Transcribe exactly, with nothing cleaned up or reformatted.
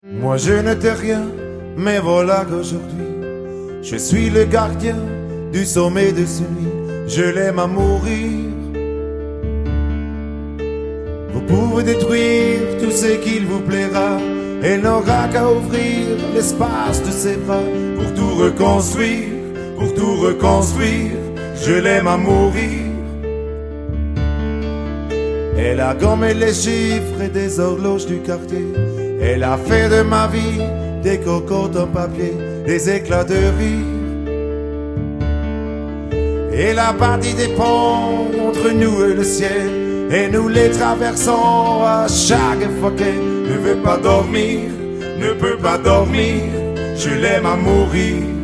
Moi je n'étais rien, mais voilà qu'aujourd'hui je suis le gardien du sommet de celui. Je l'aime à mourir. Vous pouvez détruire tout ce qu'il vous plaira, elle n'aura qu'à ouvrir l'espace de ses bras pour tout reconstruire, pour tout reconstruire. Je l'aime à mourir. Elle a gommé les chiffres et des horloges du quartier. Elle a fait de ma vie des cocottes en papier, des éclats de rire. Elle a bâti des ponts entre nous et le ciel, et nous les traversons à chaque fois qu'elle ne veut pas dormir, ne peut pas dormir. Je l'aime à mourir.